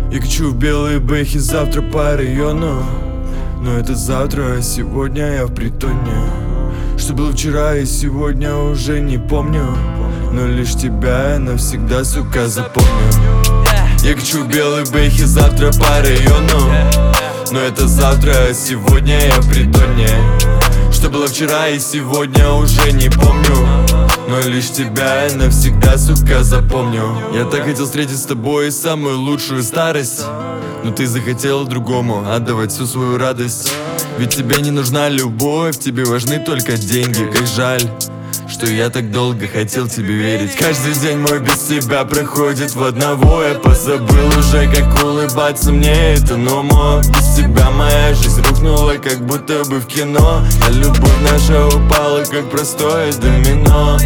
Я качу в белые бэхи завтра по району. Но это завтра, а сегодня я в притоне. Что было вчера и сегодня уже не помню. Но лишь тебя я навсегда, сука, запомню. Я качу в белые бэхи завтра по району. Но это завтра, а сегодня я в притоне. Что было вчера и сегодня уже не помню. Но лишь тебя я навсегда, сука, запомню. Я так хотел встретить с тобой самую лучшую старость, но ты захотела другому отдавать всю свою радость. Ведь тебе не нужна любовь, тебе важны только деньги. Как жаль, что я так долго хотел тебе верить. Каждый день мой без тебя проходит в одного. Я позабыл уже, как улыбаться мне это ново. Без тебя моя жизнь рухнула, как будто бы в кино. А любовь наша упала, как простое домино.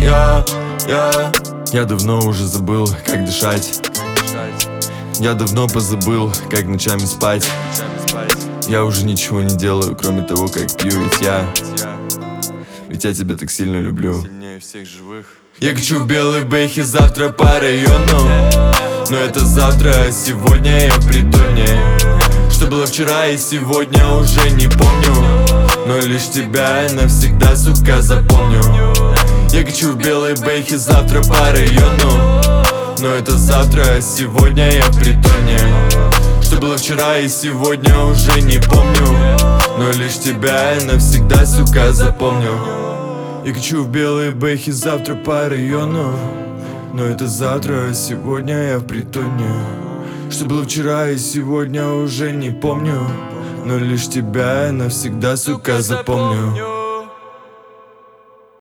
Я давно уже забыл, как дышать. Я давно позабыл, как ночами спать. Я уже ничего не делаю, кроме того, как пью. Ведь я тебя так сильно люблю. Всех живых. Я качу в белые бэхи завтра по району. Но это завтра, а сегодня я в притоне. Что было вчера и сегодня уже не помню. Но лишь тебя я навсегда, сука, запомню. Я качу в белые бэхи завтра по району. Но это завтра, а сегодня я в притоне. Что было вчера и сегодня уже не помню. Но лишь тебя я навсегда, сука, запомню. Я качу в белые бэхи завтра по району. Но это завтра, а сегодня я в притоне. Что было вчера и сегодня уже не помню. Но лишь тебя я навсегда, сука, запомню.